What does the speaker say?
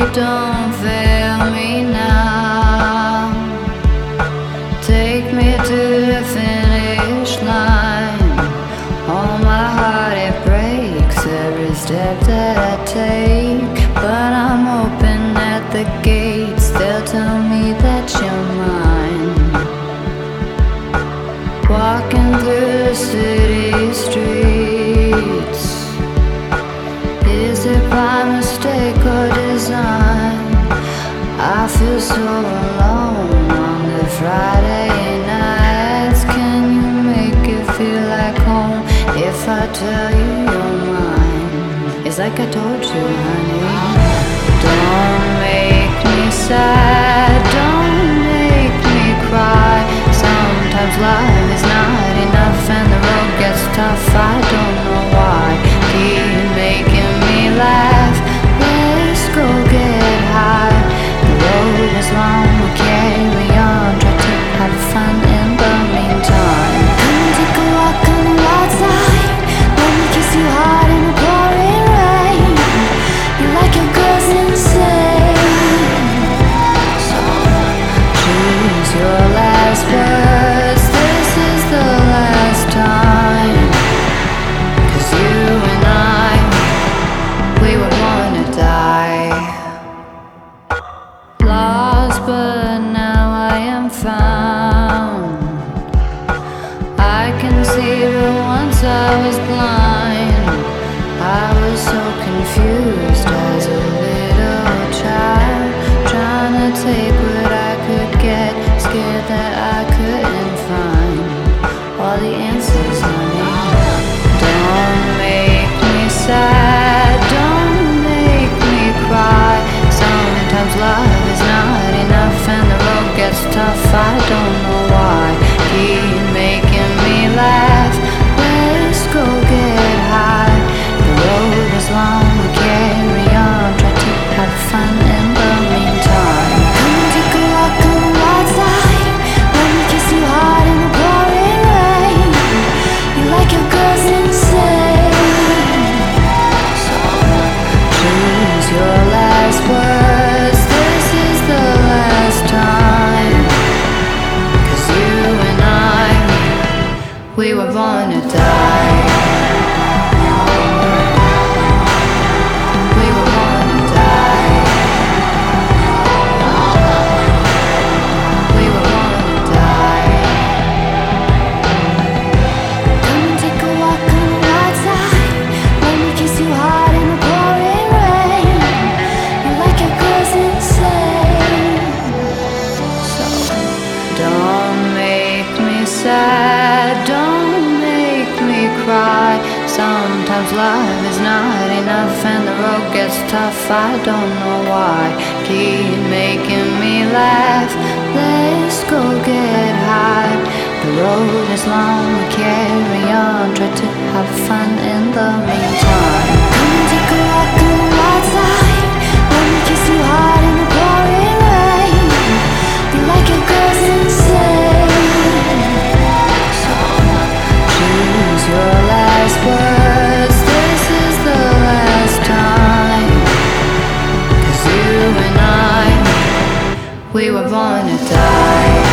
don't fail me now. Take me to the finish line. Oh, my heart, it breaks every step that I take. But I'm open at the gates, they'll tell me that you're mine. Walking through the city streets, is it by mistake or design? I feel so alone on the Friday nights. Can you make it feel like home if I tell you you're mine? It's like I told you, honey. Don't make me sad, don't make me cry. Sometimes life is not enough and the road gets tough. I don't know why. Keep making me laugh. Let's go get high. The road is long, we'll carry on. Try to have fun in the meantime. Come and take a walk on the wild side. Let me kiss you hard in the pouring rain. You like your girls insane, so choose your last words. This is the last time. 'Cause you and I, we were born to die. Lost, but now I am found. I can see, but once I was blind. I was so confused as a little child, trying to take what I could get, scared that I couldn't find all the answers, honey. Don't make me sad, don't make me cry. Sometimes love is not enough and the road gets tough. I don't know why. Keep making me laugh. Let's go get high. The road is long, we carry on. Try to have fun in the meantime. Come and take a walk on the wild side. Let me kiss you hard in the pouring rain. You like your girls insane, so choose your last words. This is the last time. 'Cause you and I, we were born to die. We were born to die. We were born to die. Come and take a walk on the wild side. Let me kiss you hard in the pouring rain. You like your girls insane, so don't make me sad, don't make me cry. Sometimes love is not enough and the road gets tough. I don't know why. Keep making me laugh. Let's go get high. The road is long, we carry on. Try to have fun in the meantime. Come and take a walk on the wild side. Let me kiss you hard in the pouring rain. You like your girls insane, so choose your last words. This is the last time. 'Cause you and I, we were born to die.